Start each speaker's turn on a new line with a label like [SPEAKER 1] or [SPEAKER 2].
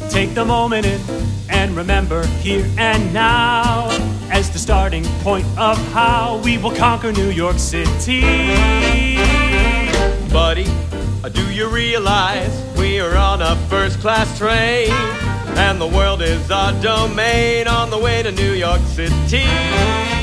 [SPEAKER 1] Take the moment in and remember here and now as the starting point of how we will conquer New York City.
[SPEAKER 2] Buddy, do you realize we are on a first-class train and the world is our domain on the way to New York City?